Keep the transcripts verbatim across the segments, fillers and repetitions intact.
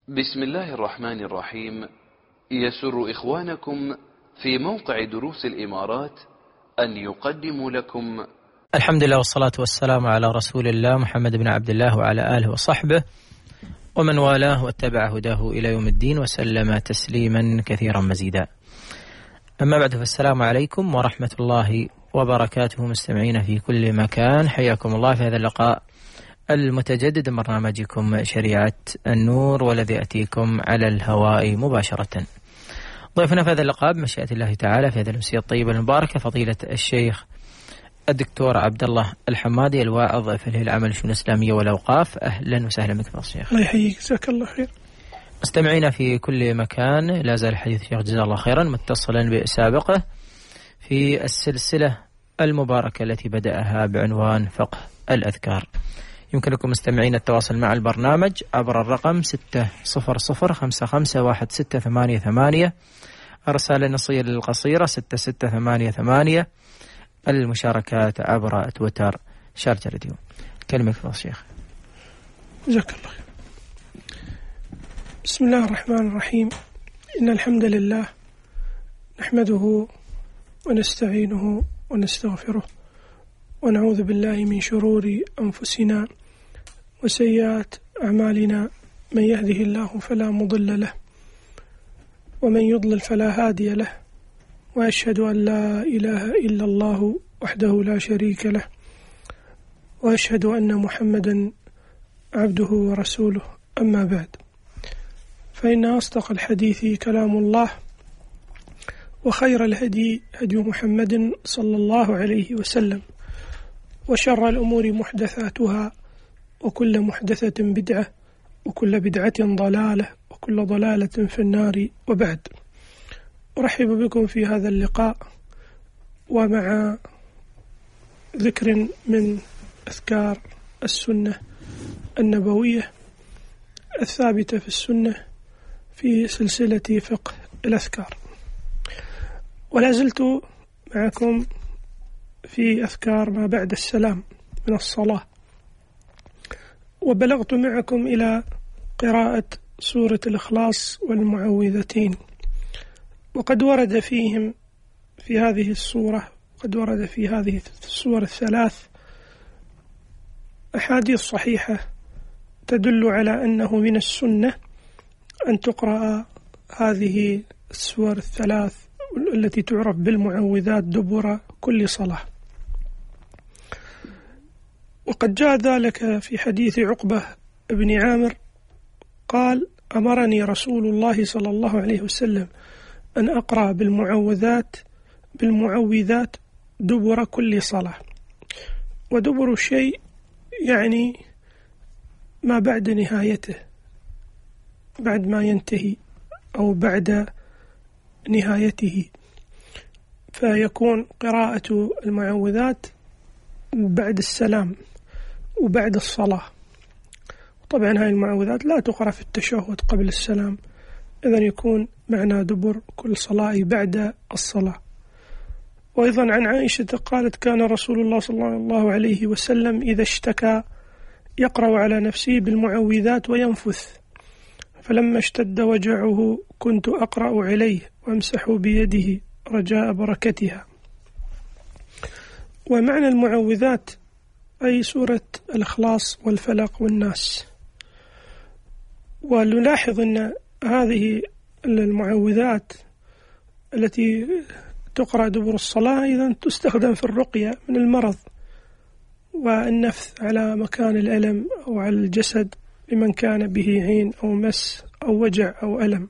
بسم الله الرحمن الرحيم. يسر إخوانكم في موقع دروس الإمارات أن يقدموا لكم الحمد لله والصلاة والسلام على رسول الله محمد بن عبد الله وعلى آله وصحبه ومن والاه واتبع هداه إلى يوم الدين وسلم تسليما كثيرا مزيدا. أما بعد، فالسلام عليكم ورحمة الله وبركاته مستمعين في كل مكان، حياكم الله في هذا اللقاء المتجدد من برنامجكم شريعة النور، والذي أتيكم على الهواء مباشرة. ضيفنا في هذا اللقاء بمشيئة الله تعالى في هذه الأمسية الطيبة المباركة فضيلة الشيخ الدكتور عبد الله الحمادي، الواعظ في الهيئة العامة للشؤون الإسلامية والأوقاف. أهلا وسهلا بك الشيخ. الله يحييك، جزاك الله خير. مستمعينا في كل مكان، لا زال الحديث الشيخ جزاه الله خيرا متصلا بسابقه في السلسلة المباركة التي بدأها بعنوان فقه الأذكار. يمكنكم مستمعين التواصل مع البرنامج عبر الرقم ستة صفر صفر خمسة خمسة واحد ستة ثمانية ثمانية، الرسالة النصية القصيرة ستة ستة ثمانية ثمانية، المشاركات عبر تويتر شارجة راديو. كلمة في الشيخ. جزاك الله خير. بسم الله الرحمن الرحيم. إن الحمد لله نحمده ونستعينه ونستغفره ونعوذ بالله من شرور أنفسنا وسيئات أعمالنا، من يهده الله فلا مضل له ومن يضلل فلا هادي له، وأشهد أن لا إله إلا الله وحده لا شريك له، وأشهد أن محمدا عبده ورسوله. أما بعد، فإن أصدق الحديث كلام الله، وخير الهدي هدي محمد صلى الله عليه وسلم، وشر الأمور محدثاتها، وكل محدثة بدعة، وكل بدعة ضلالة، وكل ضلالة في النار. وبعد، أرحب بكم في هذا اللقاء ومع ذكر من أذكار السنة النبوية الثابتة في السنة في سلسلة فقه الأذكار. ولا زلت معكم في أذكار ما بعد السلام من الصلاة، وبلغت معكم إلى قراءة سورة الإخلاص والمعوذتين، وقد ورد فيهم في هذه السورة قد ورد في هذه السور الثلاث أحاديث صحيحة تدل على أنه من السنة أن تقرأ هذه السور الثلاث التي تعرف بالمعوذات دبر كل صلاة. وقد جاء ذلك في حديث عقبة بن عامر قال: أمرني رسول الله صلى الله عليه وسلم أن أقرأ بالمعوذات بالمعوذات دبر كل صلاة. ودبر الشيء يعني ما بعد نهايته، بعد ما ينتهي أو بعد نهايته، فيكون قراءة المعوذات بعد السلام وبعد الصلاة. طبعا هاي المعوذات لا تقرأ في التشهد قبل السلام، إذن يكون معنى دبر كل صلاة بعد الصلاة. وأيضا عن عائشة قالت: كان رسول الله صلى الله عليه وسلم إذا اشتكى يقرأ على نفسه بالمعوذات وينفث، فلما اشتد وجعه كنت أقرأ عليه وأمسح بيده رجاء بركتها. ومعنى المعوذات أي سورة الإخلاص والفلق والناس. ونلاحظ أن هذه المعوذات التي تقرأ دبر الصلاة إذن تستخدم في الرقية من المرض والنفث على مكان الألم أو على الجسد لمن كان به عين أو مس أو وجع أو ألم.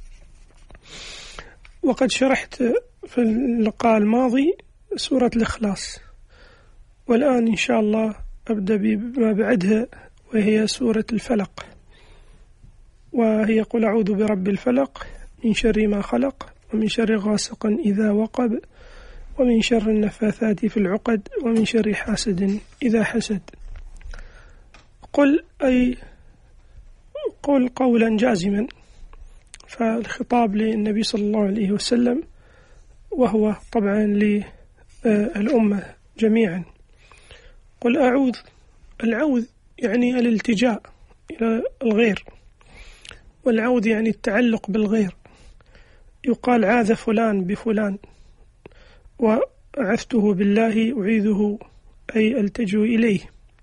وقد شرحت في اللقاء الماضي سورة الإخلاص، والآن إن شاء الله أبدأ بما بعدها وهي سورة الفلق، وهي قل أعوذ برب الفلق من شر ما خلق ومن شر غاسق إذا وقب ومن شر النفاثات في العقد ومن شر حاسد إذا حسد. قل أي قل قولا جازما، فالخطاب للنبي صلى الله عليه وسلم وهو طبعا للأمة جميعا. قل أعوذ، العوذ يعني الالتجاء إلى الغير، والعوذ يعني التعلق بالغير، يقال عاذ فلان بفلان، وأعذته بالله أعيذه أي ألتجئ إليه.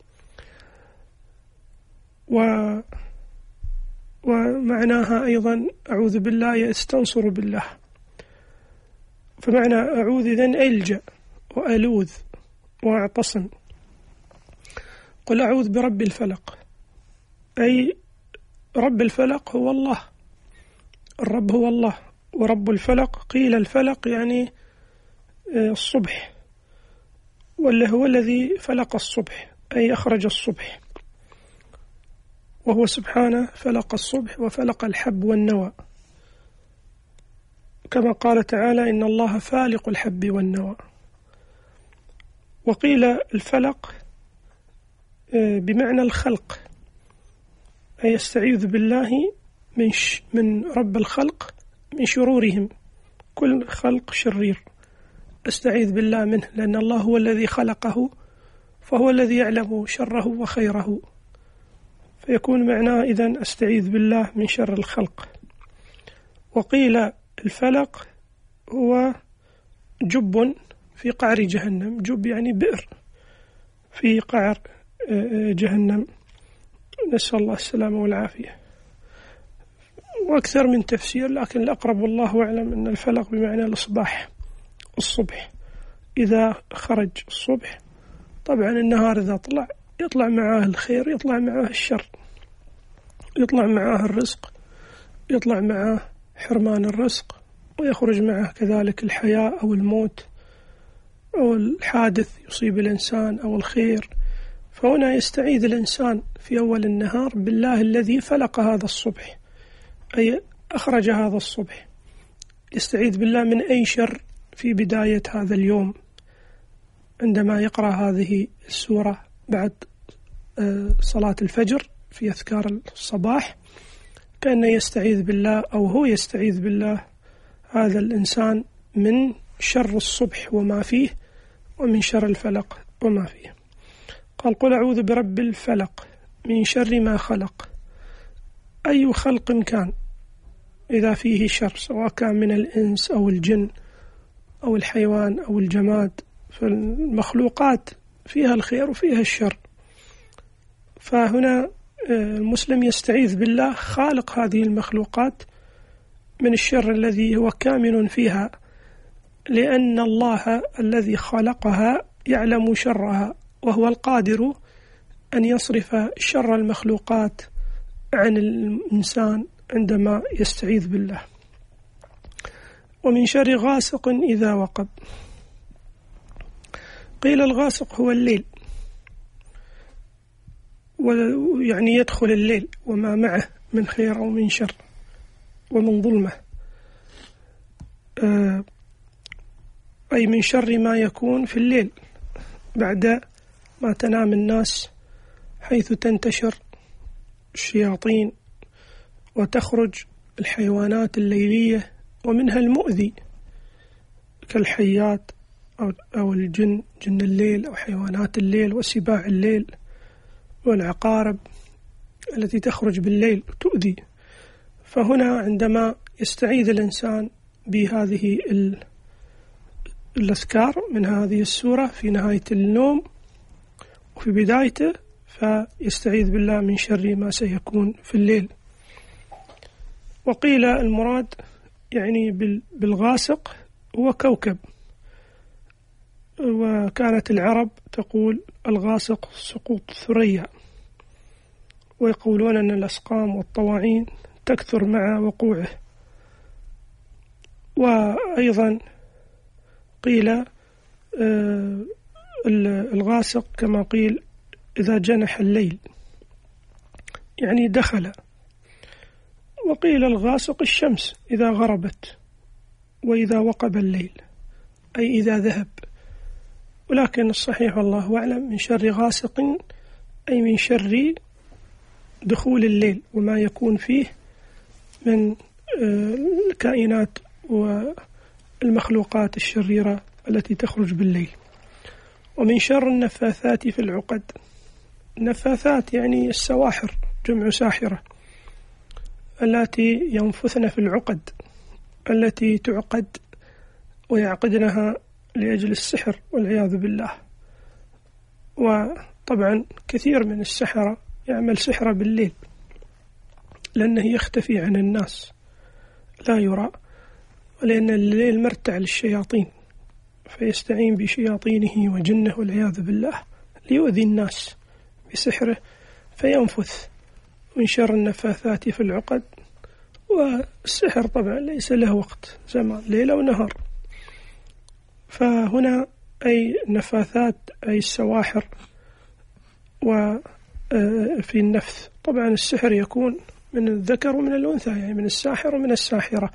و ومعناها أيضا أعوذ بالله أستنصر بالله، فمعنى أعوذ إذن ألجأ وألوذ وأعتصم. قل أعوذ برب الفلق، أي رب الفلق هو الله، الرب هو الله، ورب الفلق قيل الفلق يعني الصبح، واللي هو الذي فلق الصبح أي أخرج الصبح، وهو سبحانه فلق الصبح وفلق الحب والنوى، كما قال تعالى إن الله فالق الحب والنوى. وقيل الفلق بمعنى الخلق، أي يستعيذ بالله من من رب الخلق من شرورهم، كل خلق شرير أستعيذ بالله منه، لأن الله هو الذي خلقه فهو الذي يعلم شره وخيره، فيكون معناه إذن أستعيذ بالله من شر الخلق. وقيل الفلق هو جب في قعر جهنم، جب يعني بئر في قعر جهنم، نسأل الله السلامة والعافية. وأكثر من تفسير، لكن الأقرب والله أعلم أن الفلق بمعنى الإصباح، الصبح، إذا خرج الصبح. طبعا النهار إذا طلع يطلع معاه الخير، يطلع معاه الشر، يطلع معاه الرزق، يطلع معاه حرمان الرزق، ويخرج معه كذلك الحياة أو الموت أو الحادث يصيب الإنسان أو الخير. فهنا يستعيذ الإنسان في أول النهار بالله الذي فلق هذا الصبح، أي أخرج هذا الصبح، يستعيذ بالله من أي شر في بداية هذا اليوم عندما يقرأ هذه السورة بعد صلاة الفجر في أذكار الصباح، كأنه يستعيذ بالله أو هو يستعيذ بالله هذا الإنسان من شر الصبح وما فيه، ومن شر الفلق وما فيه. قال قل أعوذ برب الفلق من شر ما خلق، أي خلق كان إذا فيه شر، سواء كان من الإنس أو الجن أو الحيوان أو الجماد، فالمخلوقات فيها الخير وفيها الشر. فهنا المسلم يستعيذ بالله خالق هذه المخلوقات من الشر الذي هو كامن فيها، لأن الله الذي خلقها يعلم شرها، وهو القادر أن يصرف شر المخلوقات عن الإنسان عندما يستعيذ بالله. ومن شر غاسق إذا وقب، قيل الغاسق هو الليل، ويعني يدخل الليل وما معه من خير أو من شر ومن ظلمة، أي من شر ما يكون في الليل بعد ما تنام الناس، حيث تنتشر الشياطين وتخرج الحيوانات الليلية، ومنها المؤذي كالحيات أو الجن، جن الليل أو حيوانات الليل وسباع الليل والعقارب التي تخرج بالليل تؤذي. فهنا عندما يستعيذ الإنسان بهذه الأذكار من هذه السورة في نهاية النوم وفي بدايته، فيستعيذ بالله من شر ما سيكون في الليل. وقيل المراد يعني بالغاسق هو كوكب، وكانت العرب تقول الغاسق سقوط ثريا، ويقولون أن الأسقام والطواعين تكثر مع وقوعه. وأيضا قيل الغاسق كما قيل إذا جنح الليل يعني دخل. وقيل الغاسق الشمس إذا غربت وإذا وقب الليل أي إذا ذهب، ولكن الصحيح والله أعلم من شر غاسق أي من شر دخول الليل وما يكون فيه من الكائنات والمخلوقات الشريرة التي تخرج بالليل. ومن شر النفاثات في العقد، النفاثات يعني السواحر، جمع ساحرة، اللاتي ينفثن في العقد التي تعقد ويعقدنها لأجل السحر والعياذ بالله. وطبعا كثير من السحرة يعمل سحرة بالليل لأنه يختفي عن الناس لا يرى، ولأن الليل مرتع للشياطين فيستعين بشياطينه وجنه والعياذ بالله ليؤذي الناس بسحره فينفث من شر النفاثات في العقد. والسحر طبعا ليس له وقت زمان ليل أو نهار، فهنا أي نفاثات أي السواحر وفي النفث. طبعا السحر يكون من الذكر ومن الأنثى، يعني من الساحر ومن الساحرة،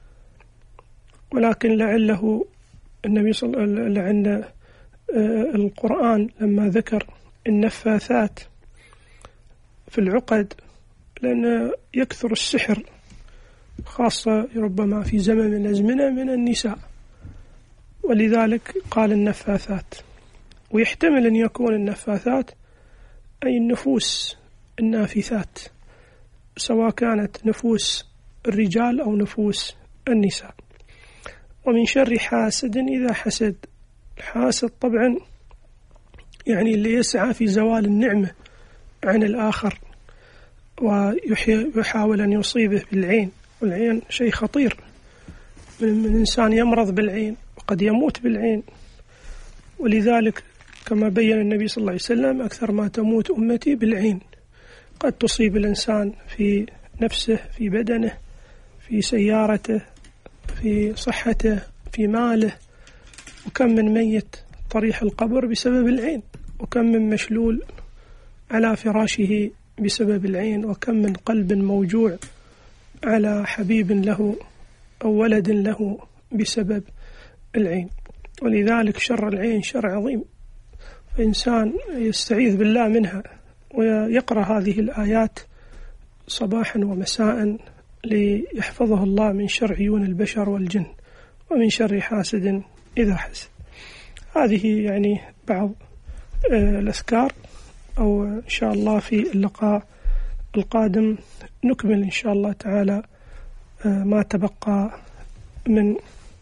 ولكن لعله النبي صلى الله عليه وسلم لعن القرآن لما ذكر النفاثات في العقد لأن يكثر السحر خاصة ربما في زمن من الأزمنة من النساء، ولذلك قال النفاثات. ويحتمل أن يكون النفاثات أي النفوس النافثات، سواء كانت نفوس الرجال أو نفوس النساء. ومن شر حاسد إذا حسد، الحاسد طبعا يعني اللي يسعى في زوال النعمة عن الآخر ويحاول أن يصيبه بالعين، والعين شيء خطير، من إنسان يمرض بالعين وقد يموت بالعين. ولذلك كما بين النبي صلى الله عليه وسلم أكثر ما تموت أمتي بالعين، قد تصيب الإنسان في نفسه في بدنه في سيارته في صحته في ماله، وكم من ميت طريح القبر بسبب العين، وكم من مشلول على فراشه بسبب العين، وكم من قلب موجوع على حبيب له أو ولد له بسبب العين. ولذلك شر العين شر عظيم، فإنسان يستعيذ بالله منها ويقرأ هذه الآيات صباحا ومساء ليحفظه الله من شر عيون البشر والجن ومن شر حاسد إذا حسد. هذه يعني بعض الأذكار، أو إن شاء الله في اللقاء القادم نكمل إن شاء الله تعالى ما تبقى من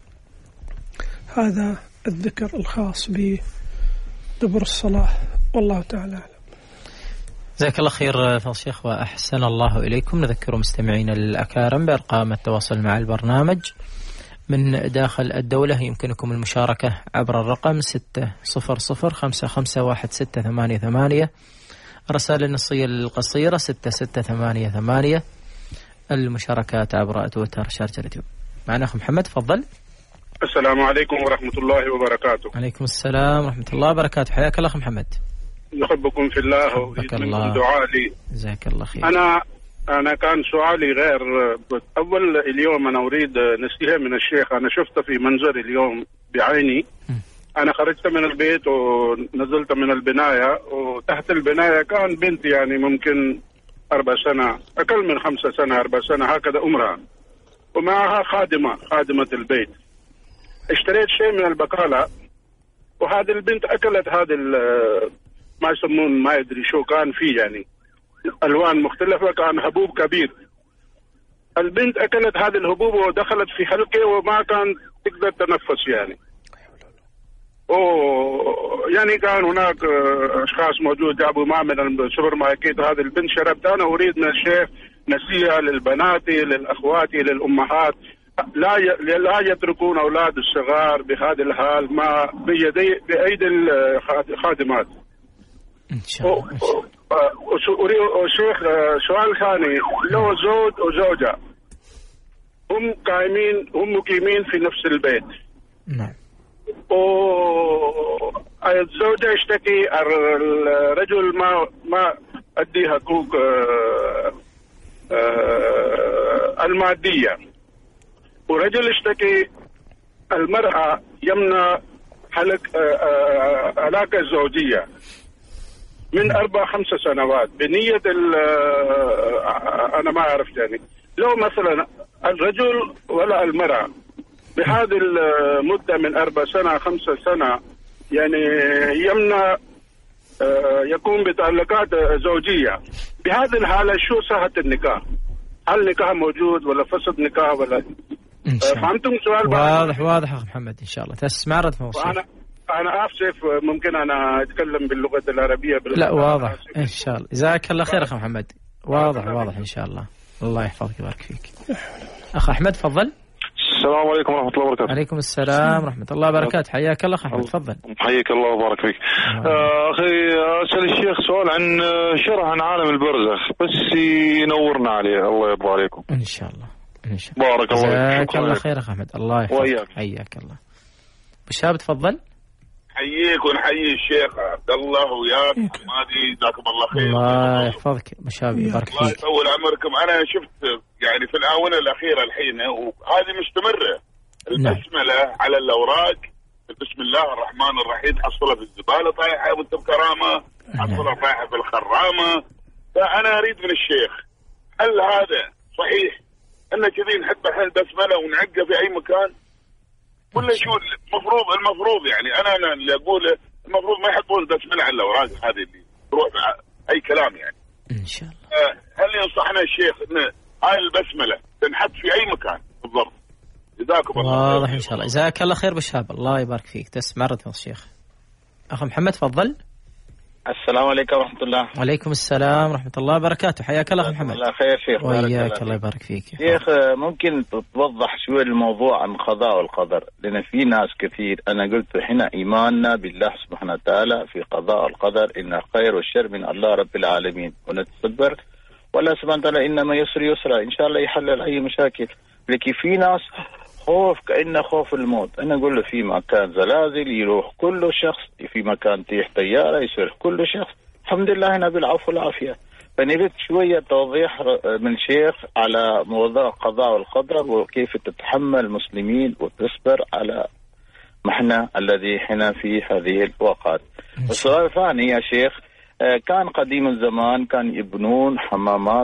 هذا الذكر الخاص بدبر الصلاة، والله تعالى أعلم. جزاك الله خير فضل الشيخ وأحسن الله إليكم. نذكر مستمعين الأكارم بأرقام التواصل مع البرنامج من داخل الدولة. يمكنكم المشاركة عبر الرقم ستة صفر صفر خمسة خمسة واحد ستة ثمانية ثمانية، الرسائل النصية القصيرة ستة ستة ثمانية ثمانية، المشاركات عبر تويتر شارجة اليوتيوب. معنا أخو محمد، تفضل. السلام عليكم ورحمة الله وبركاته. عليكم السلام ورحمة الله وبركاته. حياك الله أخو محمد. يحبكم في الله ويريد منكم دعاء لي. جزاك الله خير. أنا أنا كان سؤالي غير أول اليوم، أنا أريد نصيحة من الشيخ. أنا شفت في منظر اليوم بعيني، أنا خرجت من البيت ونزلت من البناية، وتحت البناية كان بنت يعني ممكن أربع سنة أقل من خمسة سنة أربع سنة هكذا أمرها، ومعها خادمة خادمة البيت. اشتريت شيء من البقالة، وهذه البنت أكلت هذا ما يسمون ما يدري شو كان فيه، يعني ألوان مختلفة، كان حبوب كبير. البنت أكلت هذه الحبوب ودخلت في حلقه وما كان تقدر تنفس يعني. أوه يعني كان هناك أشخاص موجود جابوا ماء من السوبر ماركت، هذه البنت شربت. أنا أريد من الشيخ نصيحة للبنات للأخوات للأمهات، لا لا يتركون أولاد الصغار بهذا الحال ما بيدي بأيدي الخادمات. إن شاء الله. وشيخ سؤال ثاني، لو زوج وزوجة هم قائمين هم مقيمين في نفس البيت، نعم، والزوجة يشتكي الرجل ما ما أدي حقوق المادية، ورجل يشتكي المرأة يمنع حلق علاقة زوجية من أربع خمس سنوات بنية أنا ما عرفت يعني. لو مثلا الرجل ولا المرأة بهذه المدة من أربع سنة خمسة سنة يعني يمنع يكون بتعلقات زوجية، بهذه الحالة شو صحة النكاح؟ هل نكاح موجود ولا فسد نكاح ولا فهمتم سؤال؟ واضح واضح أخ محمد إن شاء الله تسمع رد موصول. أنا أنا آسف ممكن أنا أتكلم باللغة العربية باللغة لا واضح إن شاء الله. جزاك الله خير أخ محمد. واضح واضح إن شاء الله. الله يحفظك ويبارك فيك. أخ أحمد تفضل. السلام عليكم ورحمة الله وبركاته. عليكم السلام ورحمة الله وبركاته. حياك الله أخ أحمد تفضل. حياك الله وبارك فيك. آه أخي أسأل الشيخ سؤال عن شرح عن عالم البرزخ بس ينورنا عليه. الله يرضى عليكم. إن شاء الله إن شاء الله. بارك الله فيك. جزاك الله خير أخ أحمد. الله يحفظك. حياك الله. بشاب تفضل. حييك ونحيي الشيخ عبد الله وياك حمادي جزاكم الله خير. الله يحفظك بشاب يبارك فيك. الله يطول عمركم. أنا شفت يعني في الآونة الأخيرة الحين وهذه مستمرة البسملة على الأوراق. بسم الله الرحمن الرحيم تحصلها في الزبالة طايحة وانت بكرامة تحصلها طايحة في الخرامة. فأنا أريد من الشيخ هل هذا صحيح أن كذي نحط البسملة ونعقها في أي مكان ولا شو المفروض؟ المفروض يعني أنا أنا اللي أقوله المفروض ما يحطون البسملة على الأوراق هذه اللي تروح أي كلام يعني. إن شاء الله. هل ينصحنا الشيخ أن هاي البسملة تنحط في أي مكان بالضبط؟ جزاكم الله. واضح إن شاء الله. جزاك الله خير بشاب. الله يبارك فيك. تسمع رد الشيخ. أخ محمد تفضل. السلام عليكم ورحمة الله. وعليكم السلام ورحمة الله وبركاته. حياك الله أخ محمد. الله خير شيخ. وياك الله يبارك فيك. شيخ ممكن توضح شوي الموضوع عن القضاء والقدر لأن في ناس كثير أنا قلت حين إيماننا بالله سبحانه وتعالى في قضاء والقدر إن الخير والشر من الله رب العالمين ونتصبر والله سبحانه وتعالى إنما يسر يسرا إن شاء الله يحلل أي مشاكل. لكن في ناس خوف كأنه خوف الموت. أنا أقول له في مكان زلازل يروح كل شخص في مكان تيح طيارة يصير كل شخص. الحمد لله هنا بالعفو والعافية. فنريد شوية توضيح من شيخ على موضوع القضاء والقدر وكيف تتحمل المسلمين وتصبر على محنة الذي حنا في هذه الوقت. السؤال الثاني يا شيخ كان قديم الزمان كان يبنون حمامات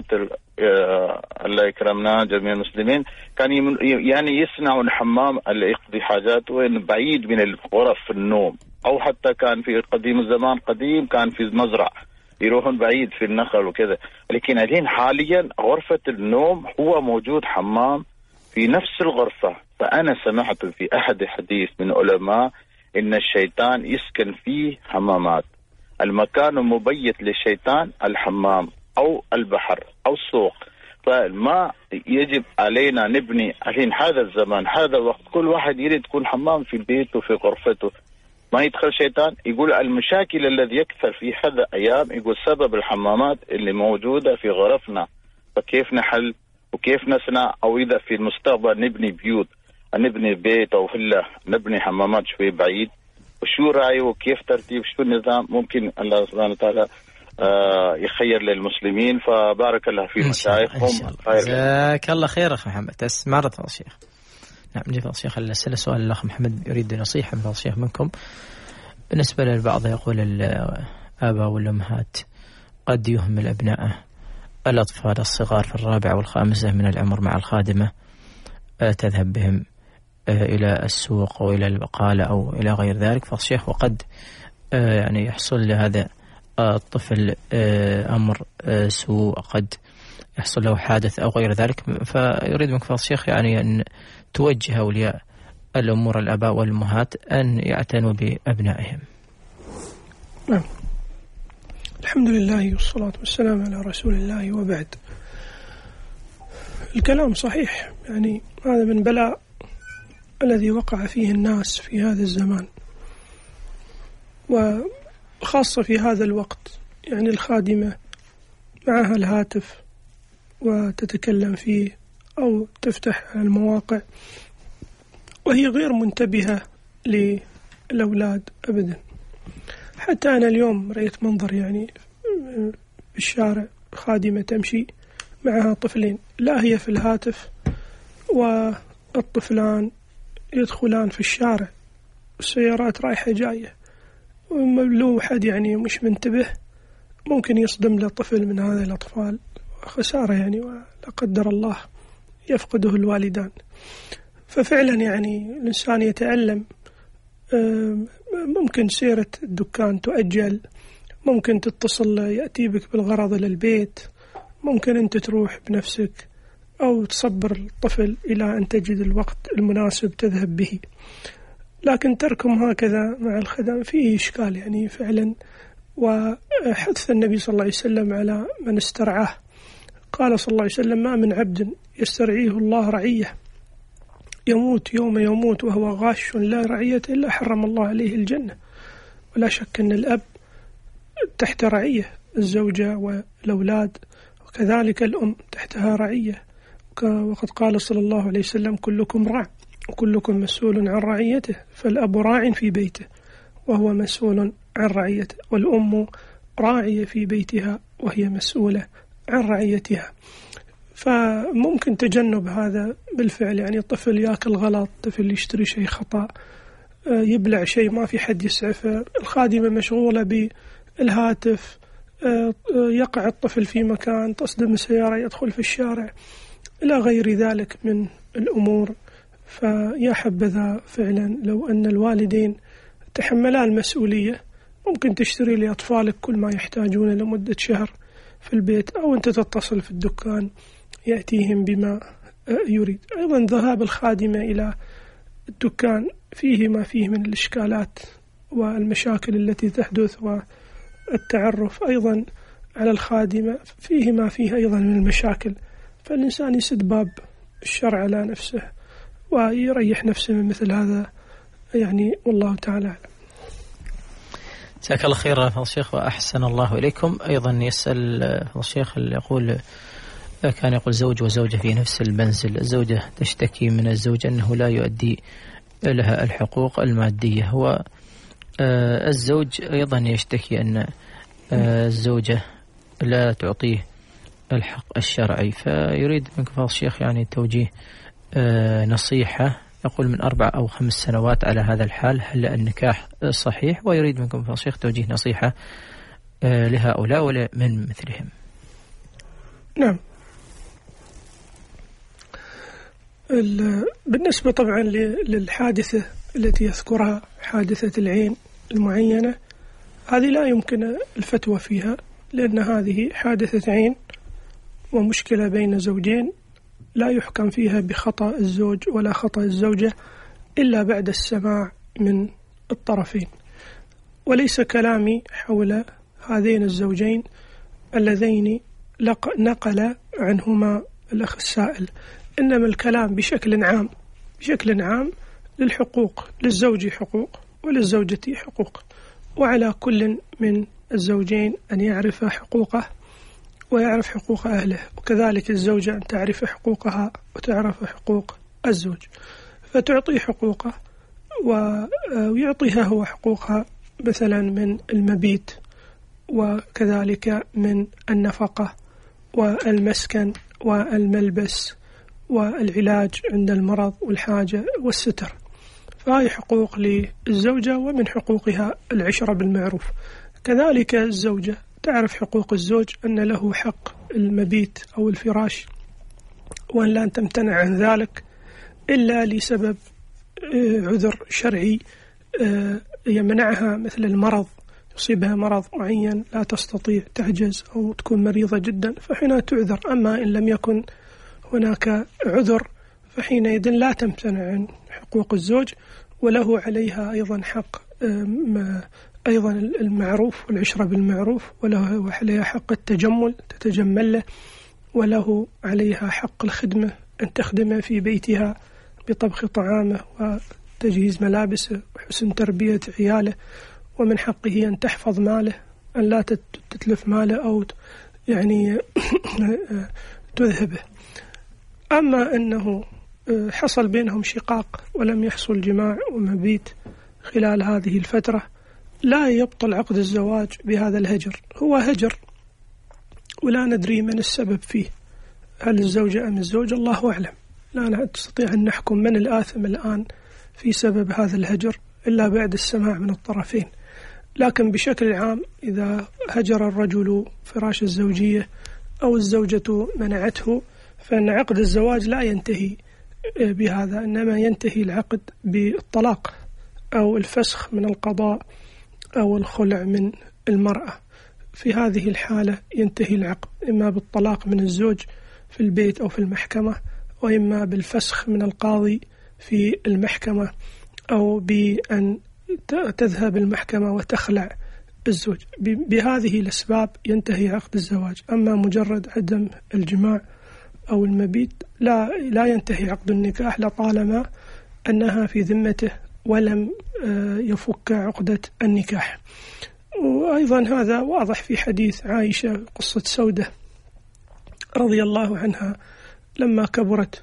الله يكرمنا جميع المسلمين كان يعني يصنعوا الحمام اللي يقضي حاجاته بعيد من الغرف النوم أو حتى كان في قديم الزمان قديم كان في مزرعة يروحون بعيد في النخل وكذا. لكن الحين حاليا غرفة النوم هو موجود حمام في نفس الغرفة. فأنا سمعت في أحد حديث من علماء إن الشيطان يسكن فيه حمامات. المكان المبيت للشيطان الحمام أو البحر أو السوق. فما يجب علينا نبني الحين هذا الزمان هذا الوقت كل واحد يريد يكون حمام في بيته في غرفته ما يدخل شيطان. يقول المشاكل الذي يكثر في هذا أيام يقول سبب الحمامات اللي موجودة في غرفنا. فكيف نحل وكيف نصنع أو إذا في المستقبل نبني بيوت نبني بيت أو فيلا نبني حمامات شوي بعيد وشو رأيه وكيف ترتيب شو النظام ممكن الله سبحانه وتعالى آه يخير للمسلمين. فبارك الله في مشايخهم. جزاك الله خير أخ محمد. تسمع رد الشيخ. نعم نجيب الشيخ الأسئلة. سؤال الأخ محمد يريد نصيحة من الشيخ منكم. بالنسبة للبعض يقول الآباء والأمهات قد يهمل أبنائه الأطفال الصغار في الرابعة والخامسة من العمر مع الخادمة تذهب بهم إلى السوق أو إلى البقالة أو إلى غير ذلك. فالشيخ وقد يعني يحصل لهذا الطفل أمر سوء قد يحصل له حادث أو غير ذلك. فيريد منك فالشيخ يعني أن توجه أولياء الأمور الآباء والأمهات أن يعتنوا بأبنائهم. نعم. الحمد لله والصلاة والسلام على رسول الله وبعد. الكلام صحيح يعني هذا من بلاء الذي وقع فيه الناس في هذا الزمان وخاصة في هذا الوقت. يعني الخادمة معها الهاتف وتتكلم فيه أو تفتح المواقع وهي غير منتبهة للأولاد أبدا. حتى أنا اليوم رأيت منظر يعني في الشارع خادمة تمشي معها طفلين لا هي في الهاتف والطفلان يدخلان في الشارع السيارات رايحة جاية لو حد يعني مش منتبه ممكن يصدم له طفل من هذه الأطفال خسارة يعني ولا قدر الله يفقده الوالدان. ففعلا يعني الإنسان يتألم. ممكن سيرة الدكان تؤجل ممكن تتصل يأتي بك بالغرض للبيت ممكن أنت تروح بنفسك أو تصبر الطفل إلى أن تجد الوقت المناسب تذهب به. لكن تركهم هكذا مع الخدم فيه إشكال يعني فعلا. وحث النبي صلى الله عليه وسلم على من استرعاه، قال صلى الله عليه وسلم: ما من عبد يسترعيه الله رعية يموت يوم يموت وهو غاش لا رعية إلا حرم الله عليه الجنة. ولا شك أن الأب تحت رعية، الزوجة والأولاد، وكذلك الأم تحتها رعية. وقد قال صلى الله عليه وسلم: كلكم راع وكلكم مسؤول عن رعيته. فالأب راع في بيته وهو مسؤول عن رعيته، والأم راعية في بيتها وهي مسؤولة عن رعيتها. فممكن تجنب هذا بالفعل، يعني الطفل يأكل غلط، طفل يشتري شيء خطأ، يبلع شيء ما في حد يسعفه، الخادمة مشغولة بالهاتف، يقع الطفل في مكان، تصدم السيارة، يدخل في الشارع، إلى غير ذلك من الأمور. فيا حبذا فعلا لو أن الوالدين تحملا المسؤولية. ممكن تشتري لأطفالك كل ما يحتاجون لمدة شهر في البيت، أو أنت تتصل في الدكان يأتيهم بما يريد. أيضا ذهاب الخادمة إلى الدكان فيه ما فيه من الإشكالات والمشاكل التي تحدث، والتعرف أيضا على الخادمة فيه ما فيه أيضا من المشاكل. فالإنسان يسد باب الشرع على نفسه ويريح نفسه من مثل هذا، يعني والله تعالى أعلم. جزاك الله خير فضل الشيخ وأحسن الله إليكم. أيضا يسأل فضل الشيخ اللي يقول كان يقول زوج وزوجة في نفس المنزل، الزوجة تشتكي من الزوج أنه لا يؤدي لها الحقوق المادية، والزوج أيضا يشتكي أن الزوجة لا تعطيه الحق الشرعي. فيريد منك فضل الشيخ يعني توجيه نصيحة، يقول من أربع أو خمس سنوات على هذا الحال، هل النكاح صحيح؟ ويريد منكم فضل الشيخ توجيه نصيحة لهؤلاء ومن مثلهم. نعم، بالنسبة طبعا للحادثة التي يذكرها، حادثة العين المعينة، هذه لا يمكن الفتوى فيها، لأن هذه حادثة عين ومشكلة بين زوجين، لا يحكم فيها بخطأ الزوج ولا خطأ الزوجة إلا بعد السماع من الطرفين. وليس كلامي حول هذين الزوجين اللذين نقل عنهما الأخ السائل، إنما الكلام بشكل عام بشكل عام للحقوق، للزوج حقوق وللزوجة حقوق، وعلى كل من الزوجين أن يعرف حقوقه ويعرف حقوق أهله، وكذلك الزوجة أن تعرف حقوقها وتعرف حقوق الزوج، فتعطي حقوقه ويعطيها هو حقوقها، مثلا من المبيت، وكذلك من النفقة والمسكن والملبس والعلاج عند المرض والحاجة والستر. فهي حقوق للزوجة، ومن حقوقها العشرة بالمعروف. كذلك الزوجة تعرف حقوق الزوج، أن له حق المبيت أو الفراش، وأن لا تمتنع عن ذلك إلا لسبب عذر شرعي يمنعها، مثل المرض، يصيبها مرض معين لا تستطيع، تعجز أو تكون مريضة جدا، فحين تعذر. أما إن لم يكن هناك عذر فحينئذ لا تمتنع عن حقوق الزوج، وله عليها أيضا حق أيضا المعروف والعشرة بالمعروف، وله عليها حق التجمل، تتجمل له، وله عليها حق الخدمة، أن تخدمه في بيتها بطبخ طعامه وتجهيز ملابسه وحسن تربية عياله، ومن حقه أن تحفظ ماله، أن لا تتلف ماله أو يعني تذهبه. أما أنه حصل بينهم شقاق ولم يحصل جماع ومبيت خلال هذه الفترة، لا يبطل عقد الزواج بهذا الهجر. هو هجر ولا ندري من السبب فيه، هل الزوجة أم الزوج، الله أعلم. لا نستطيع أن نحكم من الآثم الآن في سبب هذا الهجر إلا بعد السماع من الطرفين. لكن بشكل عام إذا هجر الرجل فراش الزوجية أو الزوجة منعته، فإن عقد الزواج لا ينتهي بهذا، إنما ينتهي العقد بالطلاق أو الفسخ من القضاء أو الخلع من المرأة. في هذه الحالة ينتهي العقد إما بالطلاق من الزوج في البيت أو في المحكمة، وإما بالفسخ من القاضي في المحكمة، أو بأن تذهب المحكمة وتخلع الزوج. بهذه الأسباب ينتهي عقد الزواج. أما مجرد عدم الجماع أو المبيت لا لا ينتهي عقد النكاح لطالما أنها في ذمته ولم يفك عقدة النكاح. وأيضا هذا واضح في حديث عائشة، قصة سودة رضي الله عنها لما كبرت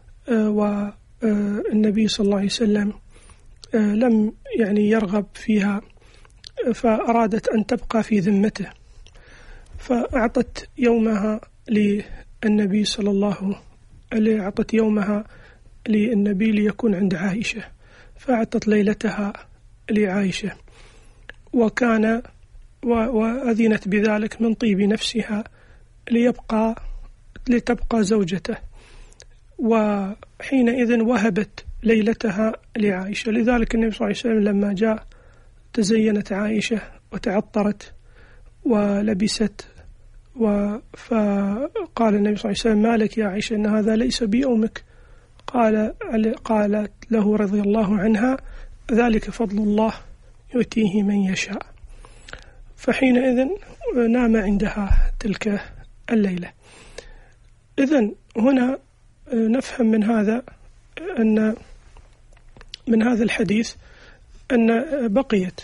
والنبي صلى الله عليه وسلم لم يعني يرغب فيها، فأرادت أن تبقى في ذمته، فأعطت يومها للنبي صلى الله عليه أعطت يومها للنبي ليكون عند عائشة، فأعطت ليلتها لعائشة، وكان وأذنت بذلك من طيب نفسها ليبقى لتبقى زوجته، وحينئذ وهبت ليلتها لعائشة. لذلك النبي صلى الله عليه وسلم لما جاء تزينت عائشة وتعطرت ولبست، فقال النبي صلى الله عليه وسلم: ما لك يا عائشة، إن هذا ليس بيومك. قال قالت له رضي الله عنها: ذلك فضل الله يؤتيه من يشاء. فحينئذ نام عندها تلك الليلة. إذن هنا نفهم من هذا أن من هذا الحديث أن بقيت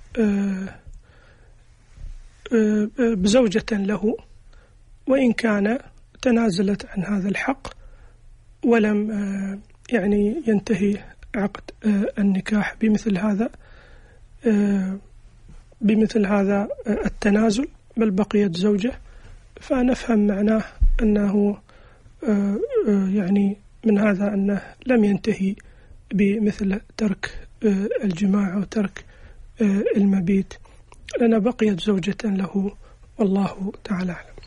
بزوجة له، وإن كان تنازلت عن هذا الحق ولم يعني ينتهي عقد النكاح بمثل هذا بمثل هذا التنازل، بل بقيت زوجة. فنفهم معناه أنه يعني من هذا أنه لم ينتهي بمثل ترك الجماع وترك المبيت، لأن بقيت زوجة له، والله تعالى أعلم.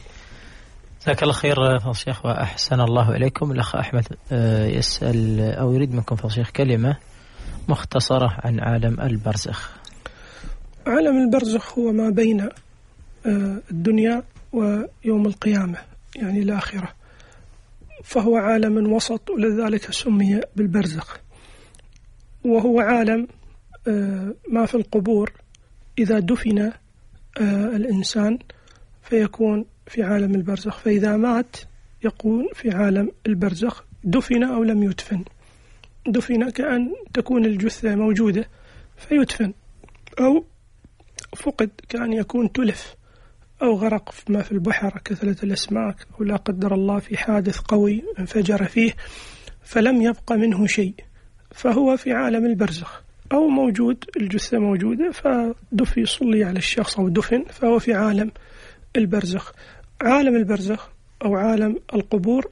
جزاك الله خير فضل الشيخ وأحسن الله إليكم. الأخ أحمد يسأل أو يريد منكم فضل الشيخ كلمة مختصرة عن عالم البرزخ. عالم البرزخ هو ما بين الدنيا ويوم القيامة، يعني الآخرة، فهو عالم وسط، ولذلك سمي بالبرزخ. وهو عالم ما في القبور، إذا دفن الإنسان فيكون في عالم البرزخ، فإذا مات يكون في عالم البرزخ، دفن أو لم يدفن. دفن كأن تكون الجثة موجودة فيدفن، أو فقد كأن يكون تلف، أو غرق ما في البحر كثرة الأسماك، أو لا قدر الله في حادث قوي انفجر فيه فلم يبقى منه شيء، فهو في عالم البرزخ. أو موجود الجثة موجودة فدفي صلي على الشخص أو دفن، فهو في عالم البرزخ. عالم البرزخ أو عالم القبور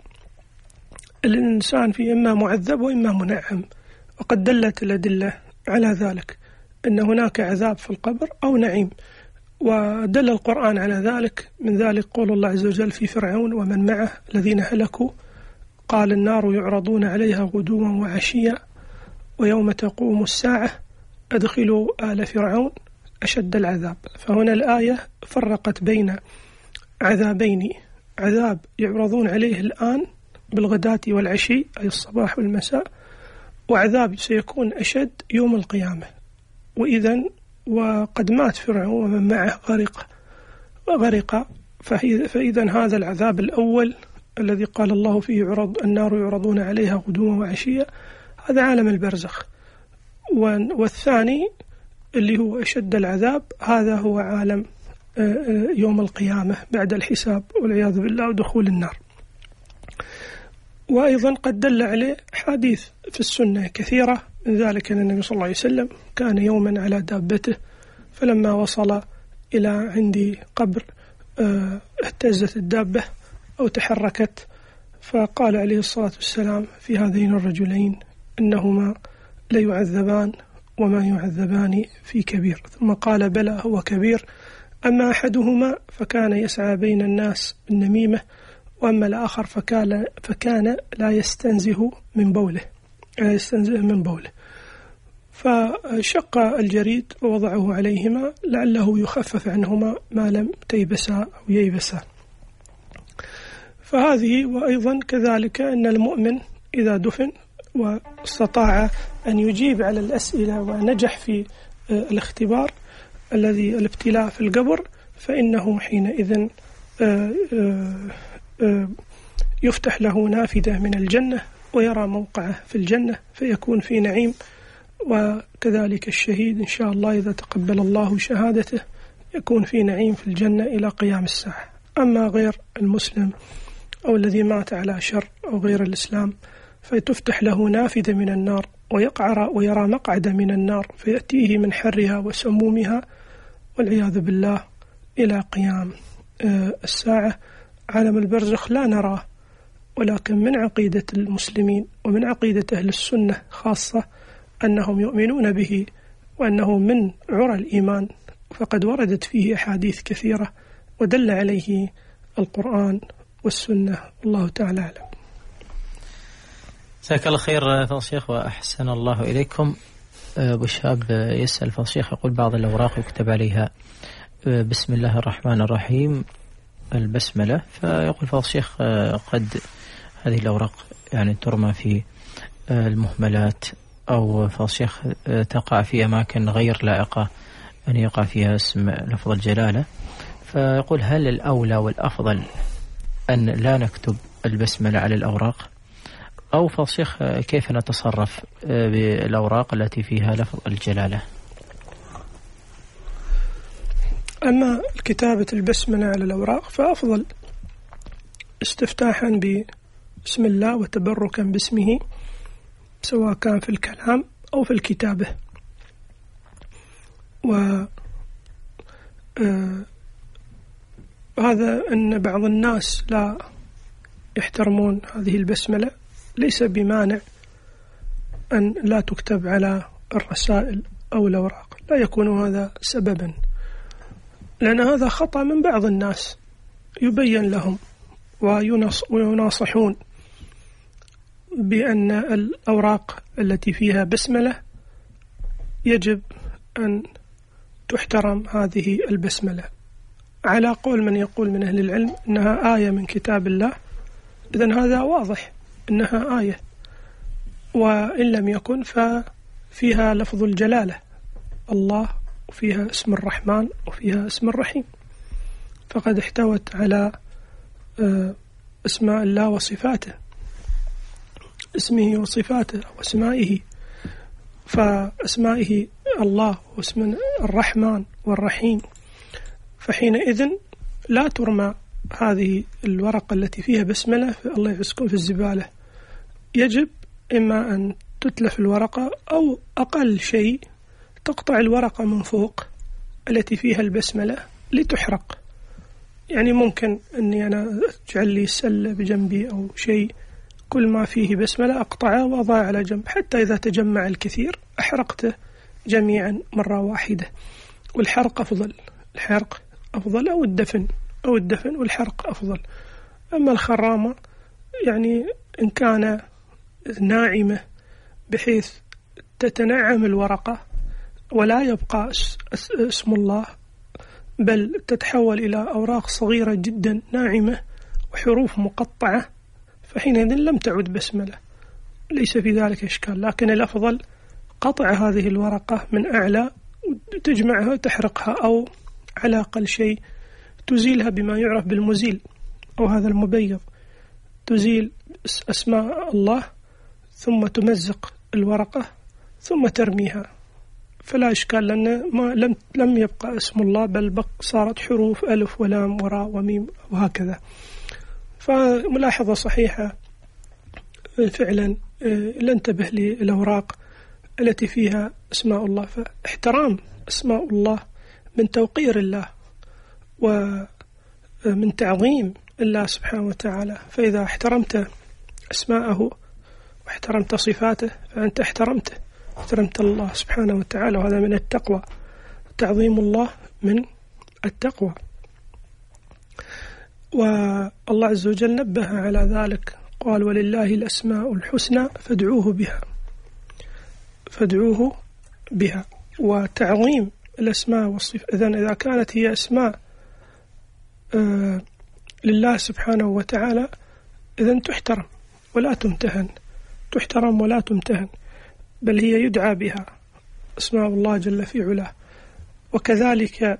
الإنسان فيه إما معذب وإما منعم، وقد دلت الأدلة على ذلك، أن هناك عذاب في القبر أو نعيم، ودل القرآن على ذلك. من ذلك قول الله عز وجل في فرعون ومن معه الذين هلكوا، قال النار يعرضون عليها غدوا وعشيا ويوم تقوم الساعة أدخلوا آل فرعون أشد العذاب. فهنا الآية فرقت بين عذابين: عذاب يعرضون عليه الآن بالغداة والعشي أي الصباح والمساء، وعذاب سيكون أشد يوم القيامة. وإذن وقد مات فرعون ومن معه غرق غرق فإذا هذا العذاب الأول الذي قال الله فيه يعرض النار يعرضون عليها غدوا وعشيا، هذا عالم البرزخ. والثاني اللي هو أشد العذاب هذا هو عالم يوم القيامة بعد الحساب والعياذ بالله ودخول النار. وأيضا قد دل عليه حديث في السنة كثيرة، من ذلك أن النبي صلى الله عليه وسلم كان يوما على دابته، فلما وصل إلى عند قبر اهتزت الدابة أو تحركت، فقال عليه الصلاة والسلام في هذين الرجلين إنهما ليعذبان وما يعذبان في كبير. ثم قال بلى هو كبير، أما أحدهما فكان يسعى بين الناس بالنميمة، وأما الآخر فكان, فكان لا يستنزه من بوله لا يستنزه من بوله فشق الجريد ووضعه عليهما لعله يخفف عنهما ما لم تيبسا أو ييبسا. فهذه. وأيضا كذلك أن المؤمن إذا دفن واستطاع أن يجيب على الأسئلة ونجح في الاختبار الذي الابتلاء في القبر، فإنه حينئذ يفتح له نافذة من الجنة ويرى موقعه في الجنة فيكون في نعيم. وكذلك الشهيد إن شاء الله إذا تقبل الله شهادته يكون في نعيم في الجنة إلى قيام الساعة. أما غير المسلم أو الذي مات على شر أو غير الإسلام فتفتح له نافذة من النار ويقعر ويرى مقعد من النار فيأتيه من حرها وسمومها والعياذ بالله إلى قيام الساعة. عالم البرزخ لا نراه، ولكن من عقيدة المسلمين ومن عقيدة أهل السنة خاصة أنهم يؤمنون به وأنه من عرى الإيمان، فقد وردت فيه أحاديث كثيرة ودل عليه القرآن والسنة. الله تعالى أعلم. جزاك الله خير فضل الشيخ وأحسن الله إليكم. أبو شاب يسأل فضل الشيخ، يقول بعض الأوراق يكتب عليها بسم الله الرحمن الرحيم البسملة، فيقول فضل الشيخ قد هذه الأوراق يعني ترمى في المهملات أو فضل الشيخ تقع في أماكن غير لائقة أن يقع فيها اسم لفظ الجلالة، فيقول هل الأولى والأفضل أن لا نكتب البسملة على الأوراق، أو فضل الشيخ كيف نتصرف بالأوراق التي فيها لفظ الجلالة؟ أما كتابة البسملة على الأوراق فأفضل استفتاحا بسم الله وتبركا باسمه سواء كان في الكلام أو في الكتابة. وهذا أن بعض الناس لا يحترمون هذه البسملة ليس بمانع أن لا تكتب على الرسائل أو الأوراق، لا يكون هذا سببا، لأن هذا خطأ من بعض الناس يبين لهم ويناصحون بأن الأوراق التي فيها بسملة يجب أن تحترم هذه البسملة، على قول من يقول من أهل العلم أنها آية من كتاب الله. إذن هذا واضح أنها آية، وإن لم يكن ففيها لفظ الجلالة الله وفيها اسم الرحمن وفيها اسم الرحيم، فقد احتوت على اسماء الله وصفاته، اسمه وصفاته واسمائه، فاسمائه الله واسم الرحمن والرحيم، فحينئذ لا ترمى هذه الورقة التي فيها بسملة الله يعزكم في الزبالة. يجب إما أن تتلف الورقة أو أقل شيء تقطع الورقة من فوق التي فيها البسملة لتحرق. يعني ممكن أني أنا أجعل لي سلة بجنبي أو شيء كل ما فيه بسملة أقطعه وأضع على جنب، حتى إذا تجمع الكثير أحرقته جميعا مرة واحدة. والحرق أفضل، الحرق أفضل أو الدفن أو الدفن والحرق أفضل. أما الخرامة يعني إن كان ناعمة بحيث تتنعم الورقة ولا يبقى اسم الله بل تتحول إلى أوراق صغيرة جدا ناعمة وحروف مقطعة، فحينئذ لم تعد بسملة، ليس في ذلك إشكال. لكن الأفضل قطع هذه الورقة من أعلى وتجمعها وتحرقها، أو على أقل شيء تزيلها بما يعرف بالمزيل أو هذا المبيض، تزيل أسماء الله ثم تمزق الورقة ثم ترميها، فلا إشكال، لأن ما لم لم يبقى اسم الله بل بق صارت حروف ألف ولام وراء وميم وهكذا. فملاحظة صحيحة فعلا. لننتبه للأوراق التي فيها اسماء الله، فاحترام اسماء الله من توقير الله ومن تعظيم الله سبحانه وتعالى. فإذا احترمت اسماءه واحترمت صفاته فأنت احترمته احترمت الله سبحانه وتعالى، وهذا من التقوى، تعظيم الله من التقوى. والله عز وجل نبه على ذلك، قال ولله الأسماء الحسنى فادعوه بها فادعوه بها وتعظيم الأسماء والصفات. إذن إذا كانت هي أسماء آه لله سبحانه وتعالى إذن تحترم ولا تمتهن، تحترم ولا تمتهن، بل هي يدعى بها اسماء الله جل في علاه. وكذلك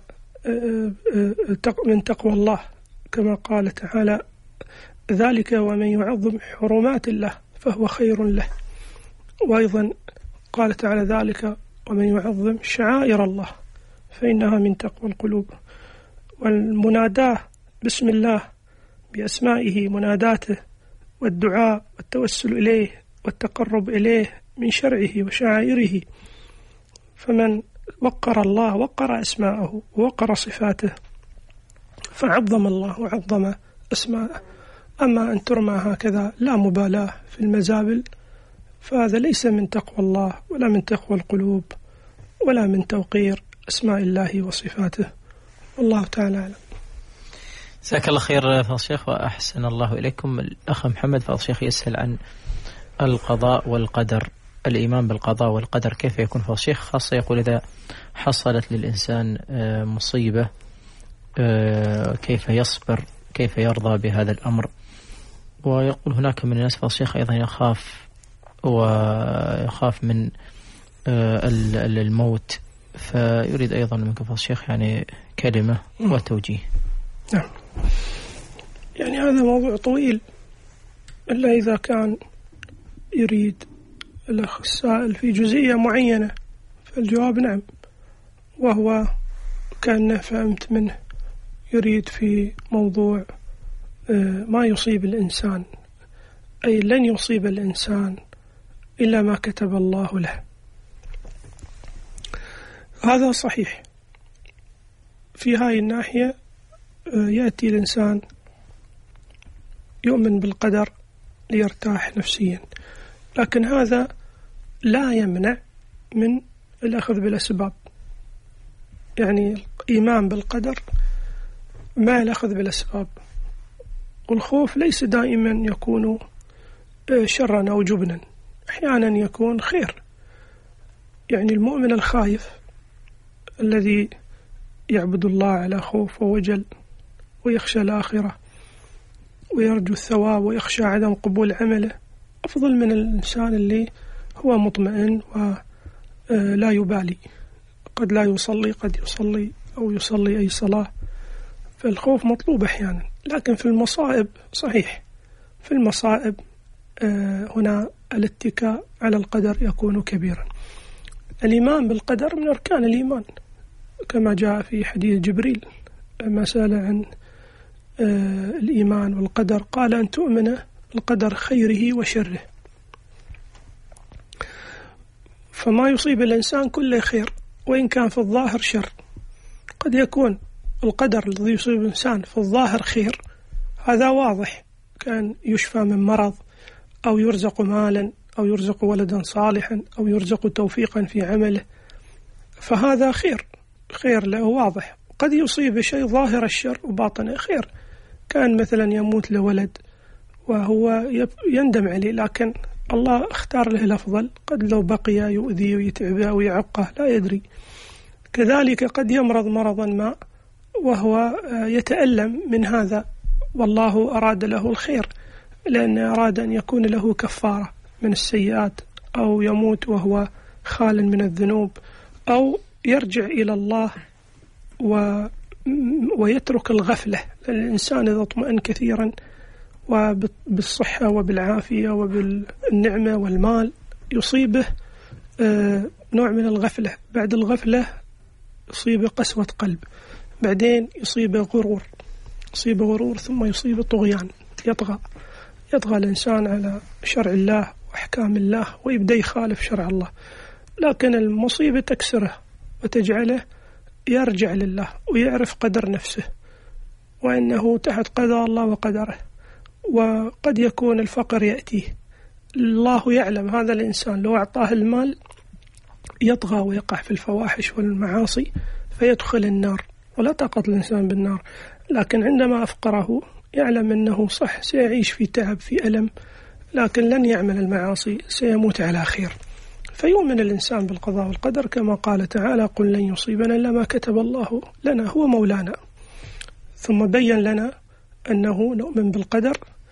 من تقوى الله كما قال تعالى: ذلك ومن يعظم حرمات الله فهو خير له. وأيضا قال تعالى: ذلك ومن يعظم شعائر الله فإنها من تقوى القلوب. والمناداة بسم الله بأسمائه مناداته والدعاء والتوسل إليه والتقرب إليه من شرعه وشعائره، فمن وقر الله وقر أسماءه ووقر صفاته فعظم الله وعظم أسماءه. أما أن ترمى هكذا لا مبالاة في المزابل فهذا ليس من تقوى الله ولا من تقوى القلوب ولا من توقير أسماء الله وصفاته، والله تعالى أعلم. جزاك الله خير فضل الشيخ وأحسن الله إليكم. الأخ محمد فضل الشيخ يسأل عن القضاء والقدر، الإيمان بالقضاء والقدر كيف يكون فضل الشيخ، خاصة يقول إذا حصلت للإنسان مصيبة كيف يصبر، كيف يرضى بهذا الأمر. ويقول هناك من الناس فضل الشيخ أيضا يخاف ويخاف من الموت، فيريد أيضا منك فضل الشيخ يعني كلمة وتوجيه. نعم، يعني هذا موضوع طويل، إلا إذا كان يريد الأخ السائل في جزئية معينة فالجواب نعم، وهو كأنه فهمت منه يريد في موضوع ما يصيب الإنسان، أي لن يصيب الإنسان إلا ما كتب الله له. هذا صحيح، في هاي الناحية يأتي الإنسان يؤمن بالقدر ليرتاح نفسيا، لكن هذا لا يمنع من الأخذ بالأسباب. يعني الإيمان بالقدر مع الأخذ بالأسباب، والخوف ليس دائما يكون شرا أو جبنا، أحيانا يكون خير. يعني المؤمن الخايف الذي يعبد الله على خوف ووجل ويخشى الآخرة ويرجو الثواب ويخشى عدم قبول عمله أفضل من الإنسان اللي هو مطمئن ولا يبالي، قد لا يصلي قد يصلي أو يصلي أي صلاة. فالخوف مطلوب أحيانا، لكن في المصائب صحيح، في المصائب هنا الاتكاء على القدر يكون كبيرا. الإيمان بالقدر من أركان الإيمان كما جاء في حديث جبريل مسألة عن الإيمان والقدر، قال أن تؤمن القدر خيره وشره. فما يصيب الإنسان كله خير وإن كان في الظاهر شر. قد يكون القدر الذي يصيب الإنسان في الظاهر خير، هذا واضح، كان يشفى من مرض أو يرزق مالا أو يرزق ولدا صالحا أو يرزق توفيقا في عمله، فهذا خير، خير له واضح. قد يصيب شيء ظاهر الشر وباطنه خير، كان مثلا يموت لولد وهو يندم عليه، لكن الله اختار له الأفضل، قد لو بقي يؤذي ويتعبه ويعقه لا يدري. كذلك قد يمرض مرضا ما وهو يتألم من هذا، والله أراد له الخير لأن أراد أن يكون له كفارة من السيئات، أو يموت وهو خال من الذنوب، أو يرجع إلى الله و ويترك الغفلة. الإنسان إذا اطمئن كثيرا وبالصحة وبالعافية وبالنعمة والمال يصيبه نوع من الغفلة، بعد الغفلة يصيبه قسوة قلب، بعدين يصيبه غرور، يصيبه غرور ثم يصيبه طغيان، يطغى يطغى الإنسان على شرع الله وأحكام الله ويبدأ يخالف شرع الله. لكن المصيبة تكسره وتجعله يرجع لله ويعرف قدر نفسه وأنه تحت قضاء الله وقدره. وقد يكون الفقر يأتيه، الله يعلم هذا الإنسان لو أعطاه المال يطغى ويقع في الفواحش والمعاصي فيدخل النار، ولا طاقة الإنسان بالنار. لكن عندما أفقره يعلم أنه صح سيعيش في تعب في ألم، لكن لن يعمل المعاصي، سيموت على خير. فيؤمن الإنسان بالقضاء والقدر كما قال تعالى: قل لن يصيبنا إلا ما كتب الله لنا هو مولانا. ثم بين لنا أنه نؤمن بالقدر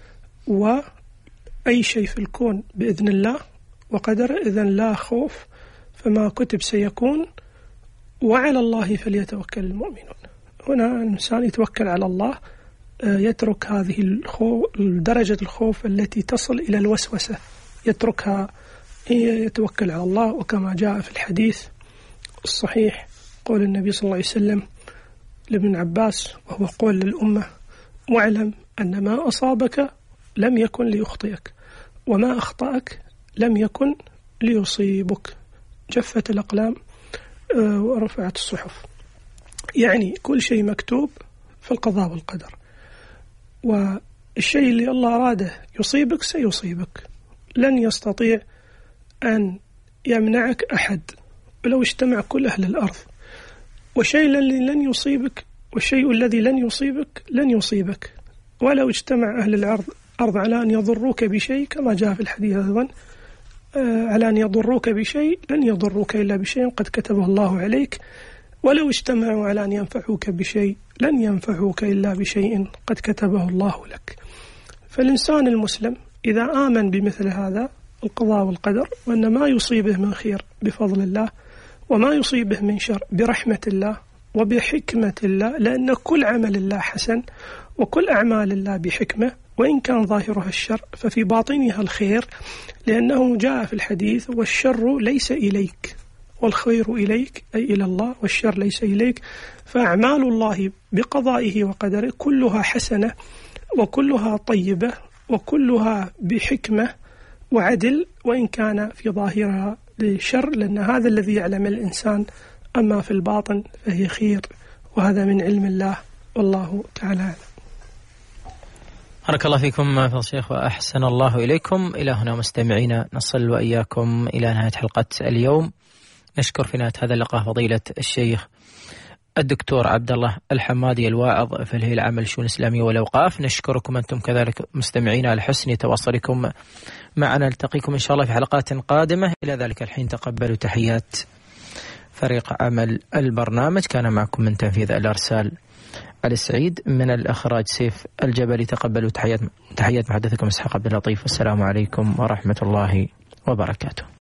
وأي شيء في الكون بإذن الله وقدره، إذن لا خوف، فما كتب سيكون، وعلى الله فليتوكل المؤمنون. هنا الإنسان يتوكل على الله، يترك هذه الخوف، درجة الخوف التي تصل إلى الوسوسة، يتركها، يتوكل على الله. وكما جاء في الحديث الصحيح قول النبي صلى الله عليه وسلم لابن عباس وهو قول للأمة: واعلم أن ما أصابك لم يكن ليخطئك، وما أخطأك لم يكن ليصيبك. جفت الأقلام ورفعت الصحف. يعني كل شيء مكتوب في القضاء والقدر، والشيء اللي الله أراده يصيبك سيصيبك، لن يستطيع أن يمنعك أحد ولو اجتمع كل أهل الأرض. والشيء الذي لن يصيبك والشيء الذي لن يصيبك لن يصيبك ولو اجتمع أهل الأرض أرض على أن يضروك بشيء، كما جاء في الحديث أيضا على أن يضروك بشيء لن يضروك إلا بشيء قد كتبه الله عليك، ولو اجتمعوا على أن ينفعوك بشيء لن ينفعوك إلا بشيء قد كتبه الله لك. فالإنسان المسلم إذا آمن بمثل هذا القضاء والقدر، وأن ما يصيبه من خير بفضل الله وما يصيبه من شر برحمة الله وبحكمة الله، لأن كل عمل الله حسن وكل أعمال الله بحكمة، وإن كان ظاهرها الشر ففي باطنها الخير، لأنه جاء في الحديث: والشر ليس إليك والخير إليك، أي إلى الله، والشر ليس إليك. فأعمال الله بقضائه وقدره كلها حسنة وكلها طيبة وكلها بحكمة وعدل، وإن كان في ظاهرها للشر، لأن هذا الذي يعلم الإنسان، أما في الباطن فهي خير، وهذا من علم الله، والله تعالى أعلم. بارك الله فيكم فضل الشيخ وأحسن الله إليكم. إلى هنا مستمعينا نصل وإياكم إلى نهاية حلقة اليوم. نشكر في نهاية هذا اللقاء فضيلة الشيخ الدكتور عبد الله الحمادي الواعظ في الهيئة العامة للشؤون الإسلامية والأوقاف. نشكركم أنتم كذلك مستمعين على حسن تواصلكم معنا. نلتقيكم إن شاء الله في حلقات قادمة. إلى ذلك الحين تقبلوا تحيات فريق عمل البرنامج. كان معكم من تنفيذ الأرسال علي السعيد، من الإخراج سيف الجبلي. تقبلوا تحيات تحيات محدثكم إسحاق عبد اللطيف. والسلام عليكم ورحمة الله وبركاته.